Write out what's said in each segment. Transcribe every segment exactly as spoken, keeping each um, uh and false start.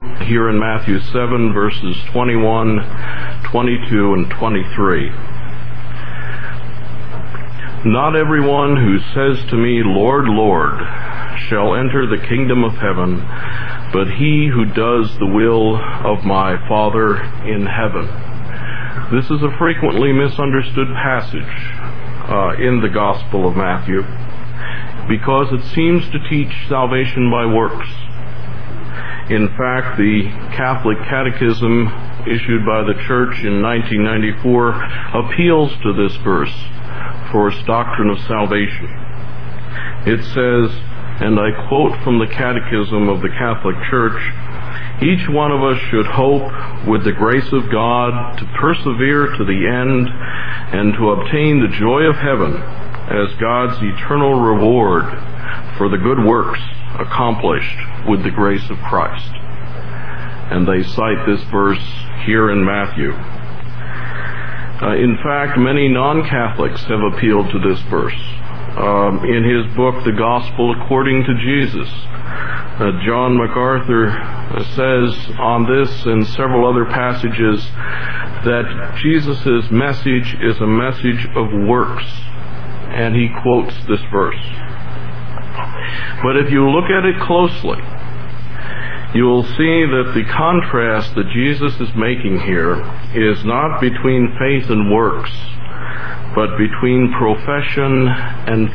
here in Matthew seven, verses twenty-one, twenty-two, and twenty-three. Not everyone who says to me, Lord, Lord, shall enter the kingdom of heaven, but he who does the will of my Father in heaven. This is a frequently misunderstood passage uh, in the Gospel of Matthew, because it seems to teach salvation by works. In fact, the Catholic Catechism issued by the Church in nineteen ninety-four appeals to this verse for its doctrine of salvation. It says, and I quote from the Catechism of the Catholic Church, "Each one of us should hope, with the grace of God, to persevere to the end and to obtain the joy of heaven as God's eternal reward for the good works accomplished with the grace of Christ." And they cite this verse here in Matthew. Uh, in fact, many non-Catholics have appealed to this verse. Um, in his book, The Gospel According to Jesus, uh, John MacArthur says on this and several other passages that Jesus' message is a message of works, and he quotes this verse. But if you look at it closely, you will see that the contrast that Jesus is making here is not between faith and works, but between profession and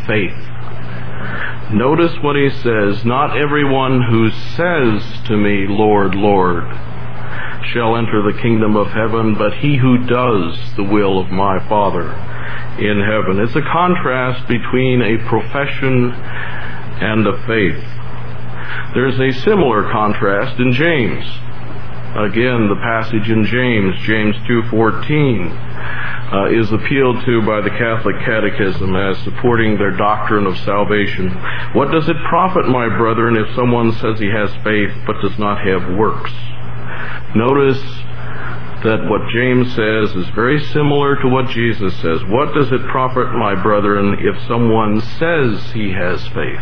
faith. Notice what he says, not everyone who says to me, Lord, Lord, shall enter the kingdom of heaven, but he who does the will of my Father in heaven. It's a contrast between a profession and a faith. There's a similar contrast in James. Again, the passage in James, James two fourteen, uh, is appealed to by the Catholic Catechism as supporting their doctrine of salvation. What does it profit, my brethren, if someone says he has faith but does not have works? Notice that what James says is very similar to what Jesus says. What does it profit, my brethren, if someone says he has faith?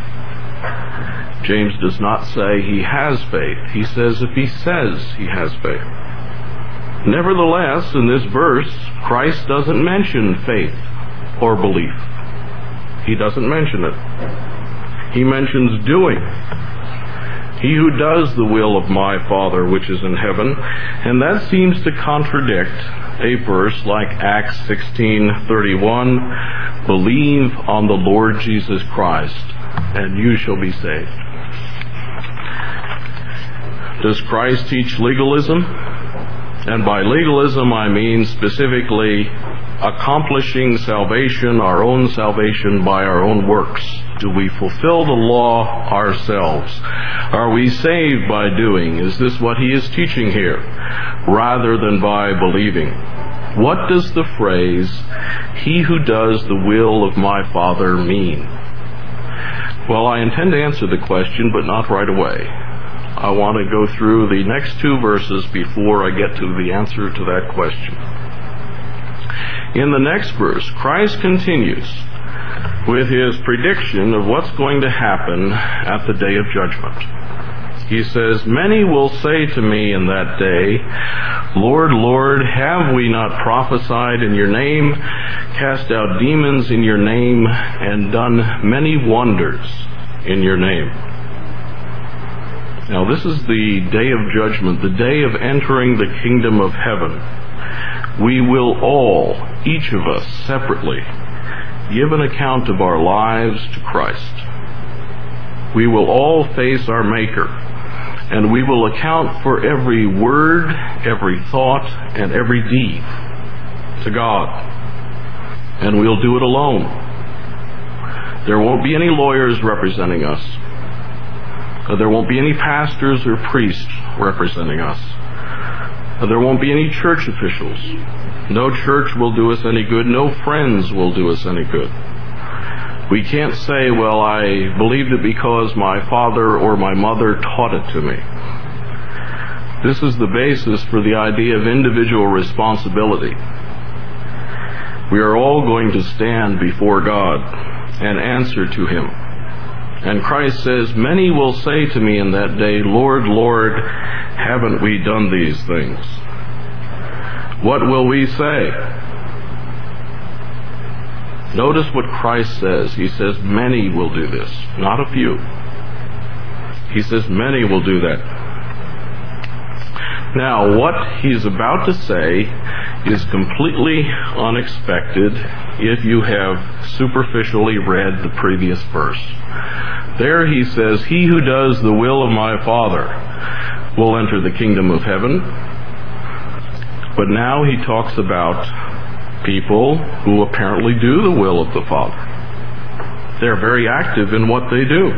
James does not say he has faith. He says if he says he has faith. Nevertheless, in this verse, Christ doesn't mention faith or belief. He doesn't mention it. He mentions doing. He who does the will of my Father which is in heaven. And that seems to contradict a verse like Acts sixteen thirty-one, believe on the Lord Jesus Christ, and you shall be saved. Does Christ teach legalism? And by legalism I mean specifically accomplishing salvation, our own salvation, by our own works. Do we fulfill the law ourselves? Are we saved by doing? Is this what he is teaching here? Rather than by believing. What does the phrase, he who does the will of my Father, mean? Well, I intend to answer the question, but not right away. I want to go through the next two verses before I get to the answer to that question. In the next verse, Christ continues with his prediction of what's going to happen at the day of judgment. He says, many will say to me in that day, Lord, Lord, have we not prophesied in your name, cast out demons in your name, and done many wonders in your name? Now, this is the day of judgment, the day of entering the kingdom of heaven. We will all, each of us separately, give an account of our lives to Christ. We will all face our Maker, and we will account for every word, every thought, and every deed to God. And we'll do it alone. There won't be any lawyers representing us. There won't be any pastors or priests representing us. There won't be any church officials. No church will do us any good. No friends will do us any good. We can't say, well, I believed it because my father or my mother taught it to me. This is the basis for the idea of individual responsibility. We are all going to stand before God and answer to him. And Christ says, many will say to me in that day, Lord, Lord, haven't we done these things? What will we say? Notice what Christ says. He says, many will do this, not a few. He says, many will do that. Now, what he's about to say is completely unexpected if you have superficially read the previous verse. There he says, he who does the will of my Father will enter the kingdom of heaven. But now he talks about people who apparently do the will of the Father. They're very active in what they do.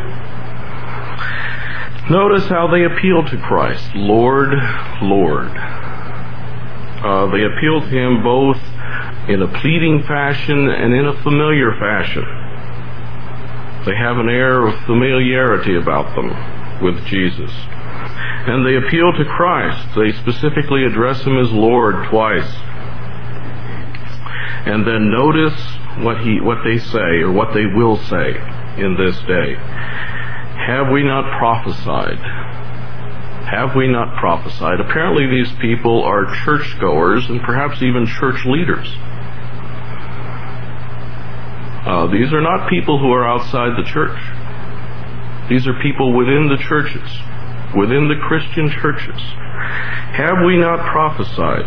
Notice how they appeal to Christ. Lord, Lord. Uh, they appeal to him both in a pleading fashion and in a familiar fashion. They have an air of familiarity about them with Jesus. And they appeal to Christ. They specifically address him as Lord twice. And then notice what he, what they say, or what they will say in this day. Have we not prophesied? Have we not prophesied? Apparently these people are churchgoers and perhaps even church leaders. Uh, these are not people who are outside the church. These are people within the churches, within the Christian churches. Have we not prophesied?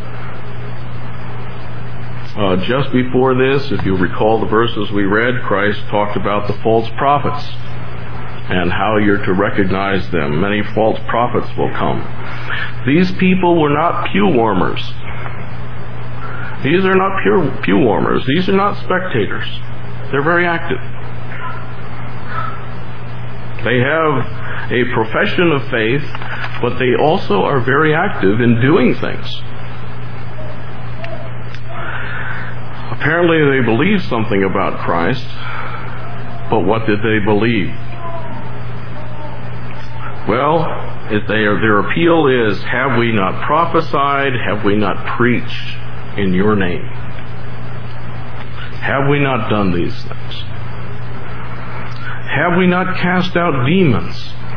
Uh, just before this, if you recall the verses we read, Christ talked about the false prophets and how you're to recognize them. Many false prophets will come. These people were not pew warmers. These are not pew, pew warmers. These are not spectators. They're very active. They have a profession of faith, but they also are very active in doing things. Apparently they believe something about Christ, but what did they believe? Well, if they are, their appeal is, have we not prophesied? Have we not preached in your name? Have we not done these things? Have we not cast out demons?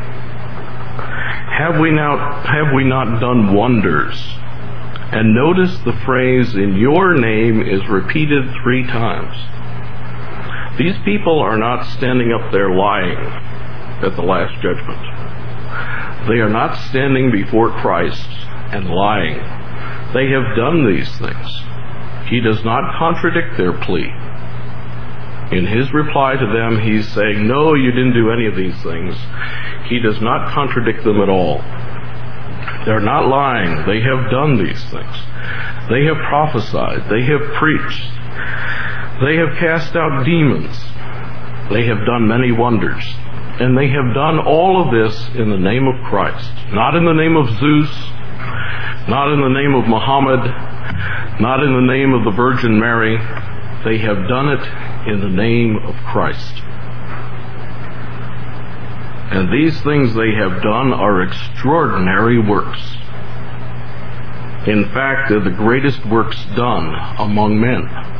Have we not, have we not done wonders? And notice the phrase, in your name, is repeated three times. These people are not standing up there lying at the last judgment. They are not standing before Christ and lying. They have done these things. He does not contradict their plea. In his reply to them, he's saying, no, you didn't do any of these things. He does not contradict them at all. They're not lying. They have done these things. They have prophesied. They have preached. They have cast out demons. They have done many wonders. And they have done all of this in the name of Christ. Not in the name of Zeus, not in the name of Muhammad, not in the name of the Virgin Mary. They have done it in the name of Christ. And these things they have done are extraordinary works. In fact, they're the greatest works done among men.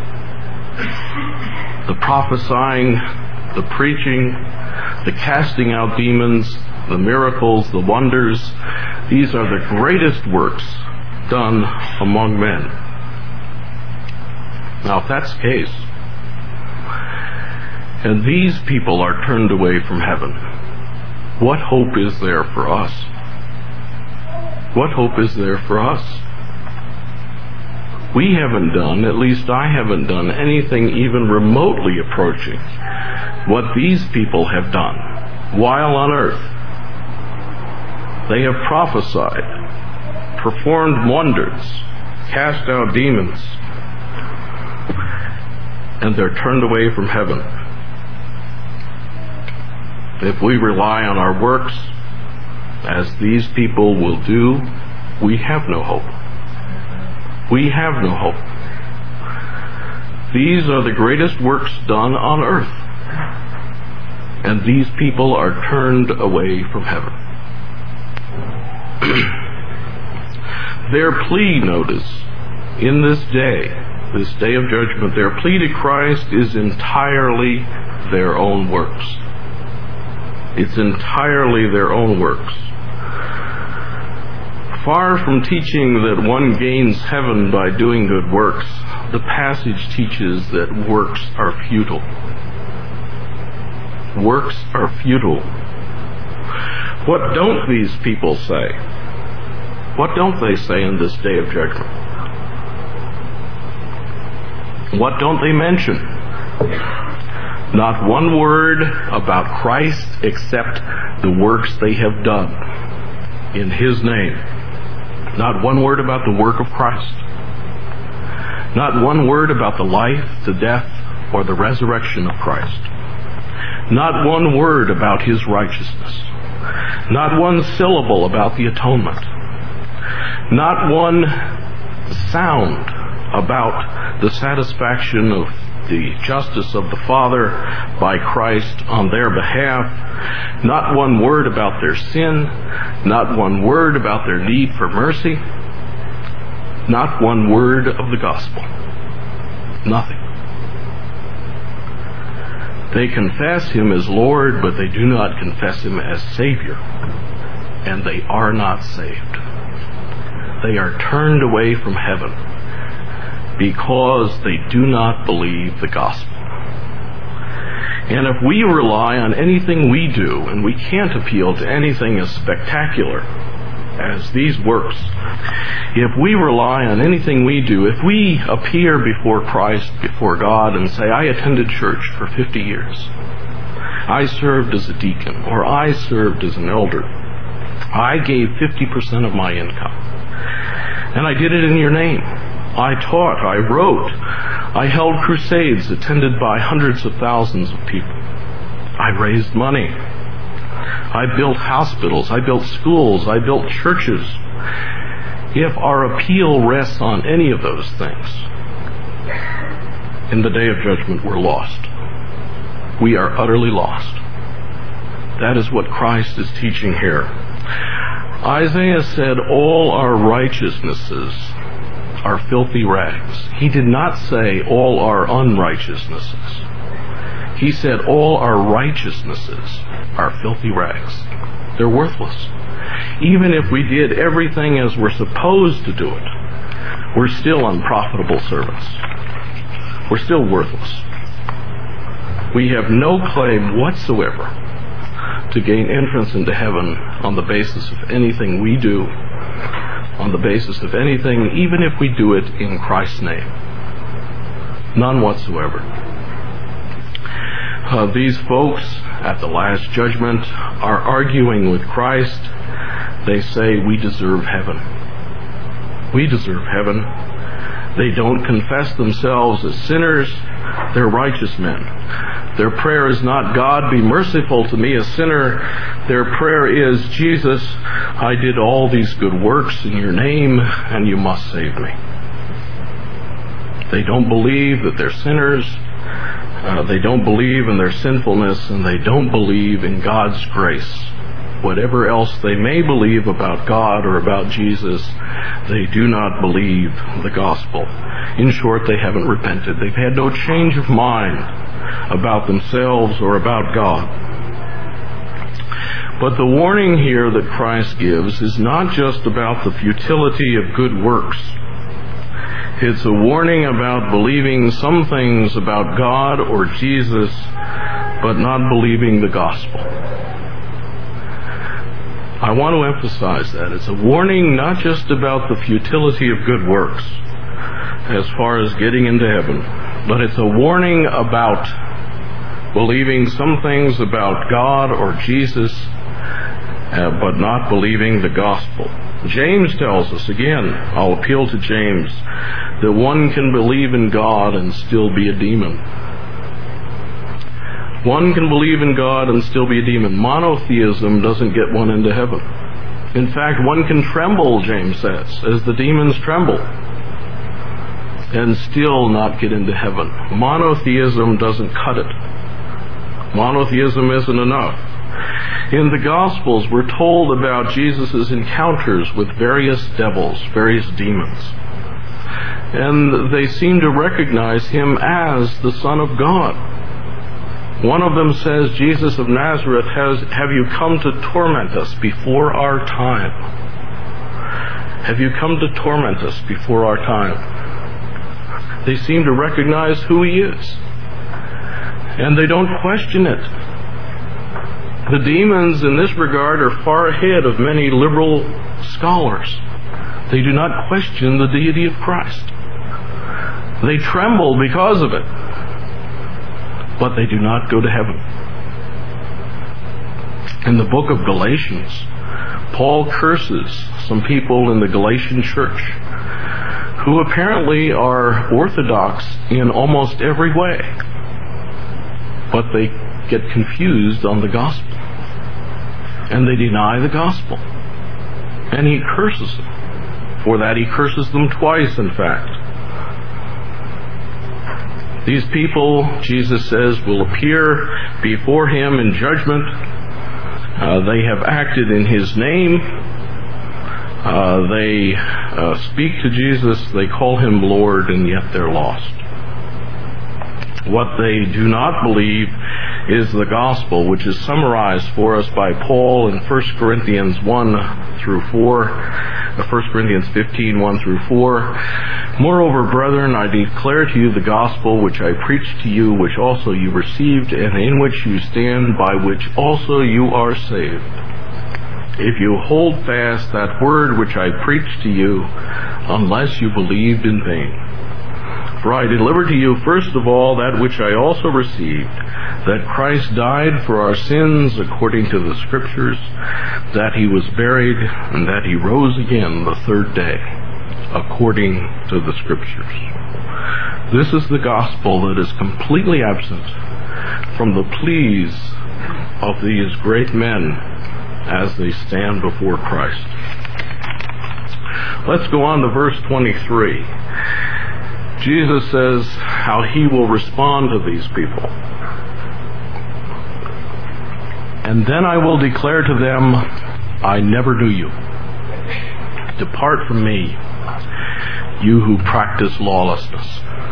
The prophesying, the preaching, the casting out demons, the miracles, the wonders, these are the greatest works done among men. Now, if that's the case, and these people are turned away from heaven, what hope is there for us? What hope is there for us? We haven't done, at least I haven't done, anything even remotely approaching what these people have done while on earth. They have prophesied, performed wonders, cast out demons, and they're turned away from heaven. If we rely on our works, as these people will do, we have no hope. We have no hope. These are the greatest works done on earth. And these people are turned away from heaven. Their plea, notice, in this day, this day of judgment, their plea to Christ is entirely their own works. It's entirely their own works. Far from teaching that one gains heaven by doing good works, the passage teaches that works are futile. Works are futile. What don't these people say? What don't they say in this day of judgment? What don't they mention? Not one word about Christ except the works they have done in His name. Not one word about the work of Christ. Not one word about the life, the death, or the resurrection of Christ. Not one word about His righteousness. Not one syllable about the atonement. Not one sound about the satisfaction of the justice of the Father by Christ on their behalf. Not one word about their sin. Not one word about their need for mercy. Not one word of the gospel. Nothing. They confess Him as Lord, but they do not confess Him as Savior. And they are not saved. They are turned away from heaven because they do not believe the gospel. And if we rely on anything we do, and we can't appeal to anything as spectacular as these works, if we rely on anything we do, if we appear before Christ, before God, and say, I attended church for fifty years, I served as a deacon, or I served as an elder, I gave fifty percent of my income, and I did it in your name. I taught, I wrote, I held crusades attended by hundreds of thousands of people. I raised money. I built hospitals. I built schools. I built churches. If our appeal rests on any of those things, in the day of judgment we're lost. We are utterly lost. That is what Christ is teaching here. Isaiah said all our righteousnesses are filthy rags. He did not say all our unrighteousnesses. He said all our righteousnesses are filthy rags. They're worthless. Even if we did everything as we're supposed to do it, we're still unprofitable servants. We're still worthless. We have no claim whatsoever to gain entrance into heaven on the basis of anything we do, on the basis of anything, even if we do it in Christ's name. None whatsoever. Uh, these folks at the last judgment are arguing with Christ. They say, we deserve heaven. We deserve heaven. They don't confess themselves as sinners. They're righteous men. Their prayer is not, God, be merciful to me, a sinner. Their prayer is, Jesus, I did all these good works in your name, and you must save me. They don't believe that they're sinners. Uh, they don't believe in their sinfulness, and they don't believe in God's grace. Whatever else they may believe about God or about Jesus, they do not believe the gospel. In short, they haven't repented. They've had no change of mind about themselves or about God. But the warning here that Christ gives is not just about the futility of good works. It's a warning about believing some things about God or Jesus, but not believing the gospel. I want to emphasize that. It's a warning not just about the futility of good works as far as getting into heaven, but it's a warning about believing some things about God or Jesus, uh, but not believing the gospel. James tells us, again, I'll appeal to James, that one can believe in God and still be a demon. One can believe in God and still be a demon. Monotheism doesn't get one into heaven. In fact, one can tremble, James says, as the demons tremble, and still not get into heaven. Monotheism doesn't cut it. Monotheism isn't enough. In the Gospels, we're told about Jesus' encounters with various devils, various demons. And they seem to recognize him as the Son of God. One of them says, Jesus of Nazareth, has, have you come to torment us before our time? Have you come to torment us before our time? They seem to recognize who he is, and they don't question it. The demons in this regard are far ahead of many liberal scholars. They do not question the deity of Christ. They tremble because of it, but they do not go to heaven. In the book of Galatians, Paul curses some people in the Galatian church who apparently are orthodox in almost every way, but they get confused on the gospel, and they deny the gospel, and he curses them. For that, he curses them twice, in fact. These people, Jesus says, will appear before him in judgment. Uh, they have acted in his name. Uh, they uh, speak to Jesus. They call him Lord, and yet they're lost. What they do not believe is the gospel, which is summarized for us by Paul in First Corinthians one through four, First Corinthians fifteen, one through four. Moreover, brethren, I declare to you the gospel which I preached to you, which also you received, and in which you stand, by which also you are saved, if you hold fast that word which I preached to you, unless you believed in vain. For I delivered to you first of all that which I also received, that Christ died for our sins according to the Scriptures, that he was buried, and that he rose again the third day according to the Scriptures. This is the gospel that is completely absent from the pleas of these great men as they stand before Christ. Let's go on to verse twenty-three. Jesus says how he will respond to these people. And then I will declare to them, I never knew you. Depart from me, you who practice lawlessness.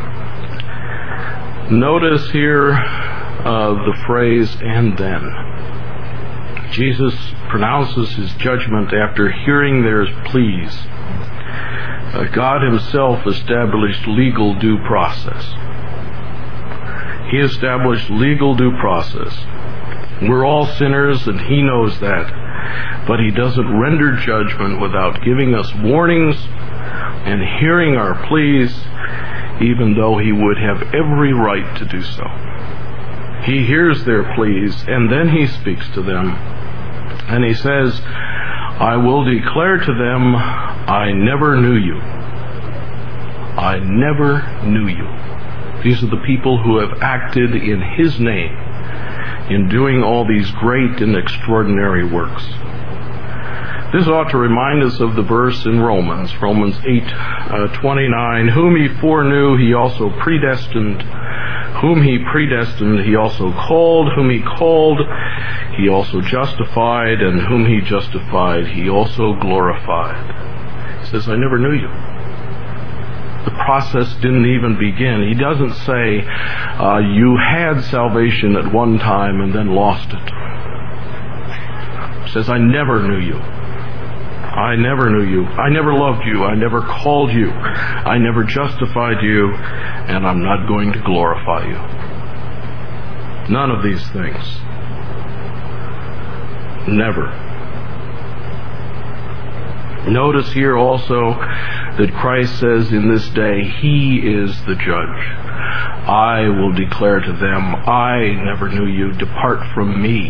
Notice here uh, the phrase, and then. Jesus pronounces his judgment after hearing their pleas. Uh, God himself established legal due process. He established legal due process. We're all sinners, and he knows that. But he doesn't render judgment without giving us warnings and hearing our pleas, even though he would have every right to do so. He hears their pleas, and then he speaks to them. And he says, I will declare to them, I never knew you. I never knew you. These are the people who have acted in his name in doing all these great and extraordinary works. This ought to remind us of the verse in Romans, Romans eight twenty-nine, whom he foreknew, he also predestined. Whom he predestined, he also called. Whom he called, he also justified. And whom he justified, he also glorified. He says, I never knew you. The process didn't even begin. He doesn't say, uh, you had salvation at one time and then lost it. He says, I never knew you. I never knew you. I never loved you. I never called you. I never justified you. And I'm not going to glorify you. None of these things. Never. Notice here also that Christ says in this day, he is the judge. I will declare to them, I never knew you. Depart from me.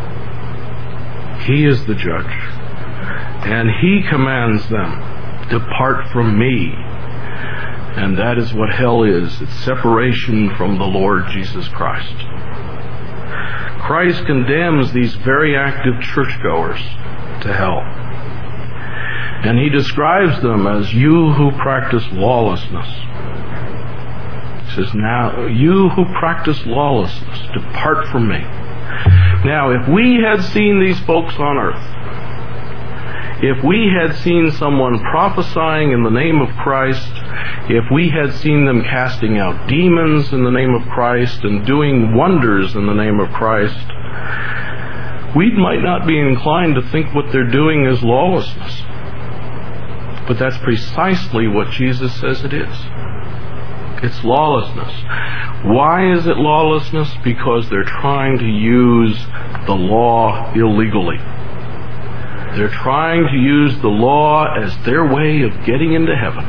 He is the judge. And he commands them, depart from me. And that is what hell is. It's separation from the Lord Jesus Christ. Christ condemns these very active churchgoers to hell. And he describes them as you who practice lawlessness. He says, now, you who practice lawlessness, depart from me. Now, if we had seen these folks on earth, if we had seen someone prophesying in the name of Christ, if we had seen them casting out demons in the name of Christ and doing wonders in the name of Christ, we might not be inclined to think what they're doing is lawlessness. But that's precisely what Jesus says it is. It's lawlessness. Why is it lawlessness? Because they're trying to use the law illegally. They're trying to use the law as their way of getting into heaven.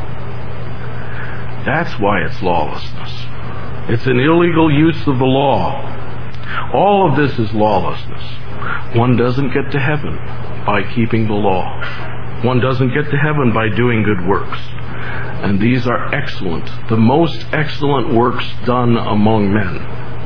That's why it's lawlessness. It's an illegal use of the law. All of this is lawlessness. One doesn't get to heaven by keeping the law. One doesn't get to heaven by doing good works. And these are excellent, the most excellent works done among men.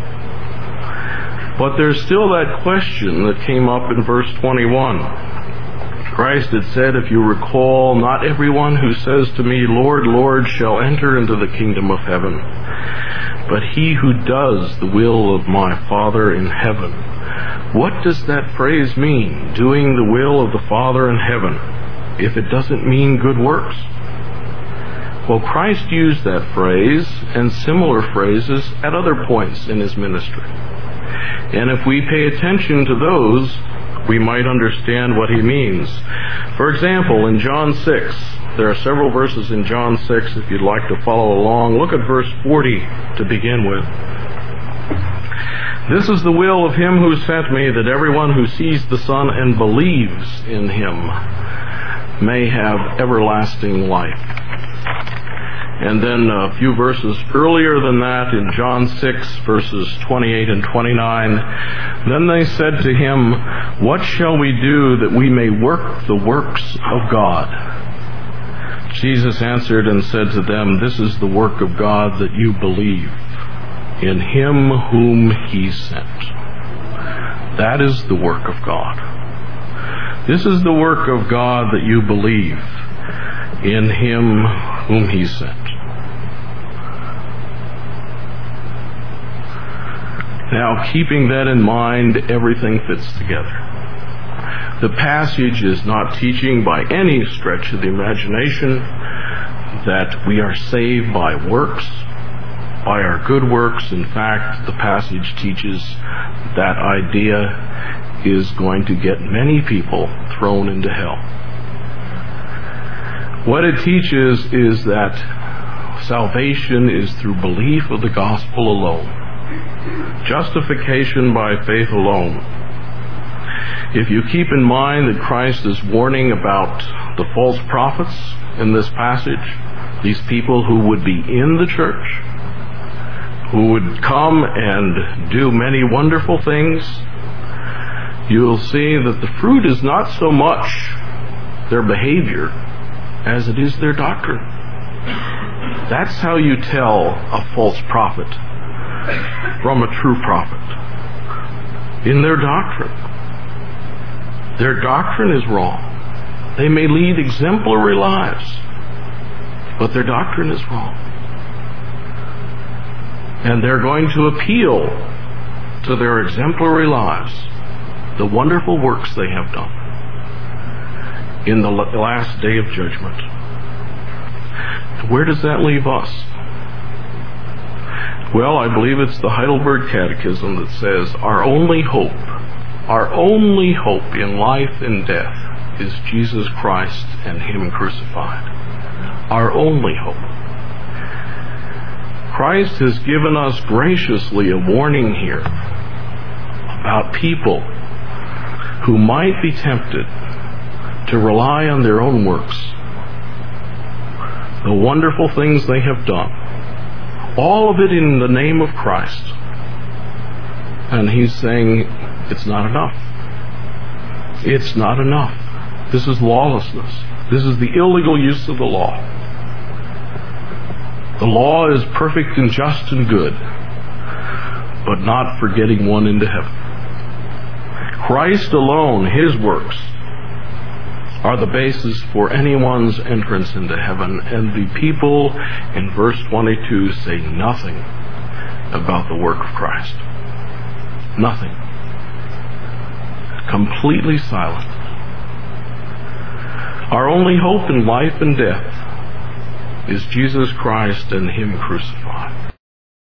But there's still that question that came up in verse twenty-one. Christ had said, if you recall, not everyone who says to me, Lord, Lord, shall enter into the kingdom of heaven, but he who does the will of my Father in heaven. What does that phrase mean, doing the will of the Father in heaven, if it doesn't mean good works? Well, Christ used that phrase and similar phrases at other points in his ministry. And if we pay attention to those, we might understand what he means. For example, in John six, there are several verses in John six, if you'd like to follow along. Look at verse forty to begin with. This is the will of him who sent me, that everyone who sees the Son and believes in him may have everlasting life. And then a few verses earlier than that, in John six, verses twenty-eight and twenty-nine, then they said to him, what shall we do that we may work the works of God? Jesus answered and said to them, this is the work of God, that you believe in him whom he sent. That is the work of God. This is the work of God, that you believe in him whom he sent. Now, keeping that in mind, everything fits together. The passage is not teaching by any stretch of the imagination that we are saved by works, by our good works. In fact, the passage teaches that idea is going to get many people thrown into hell. What it teaches is that salvation is through belief of the gospel alone. Justification by faith alone. If you keep in mind that Christ is warning about the false prophets in this passage, these people who would be in the church, who would come and do many wonderful things, you'll see that the fruit is not so much their behavior as it is their doctrine. That's how you tell a false prophet from a true prophet. In their doctrine. Their doctrine is wrong. They may lead exemplary lives, but their doctrine is wrong. And they're going to appeal to their exemplary lives, the wonderful works they have done in the last day of judgment. Where does that leave us? Well, I believe it's the Heidelberg Catechism that says our only hope, our only hope in life and death is Jesus Christ and him crucified. Our only hope. Christ has given us graciously a warning here about people who might be tempted to rely on their own works, the wonderful things they have done, all of it in the name of Christ. And he's saying, it's not enough. It's not enough. This is lawlessness. This is the illegal use of the law. The law is perfect and just and good, but not for getting one into heaven. Christ alone, his works, are the basis for anyone's entrance into heaven. And the people in verse twenty-two say nothing about the work of Christ. Nothing. Completely silent. Our only hope in life and death is Jesus Christ and him crucified.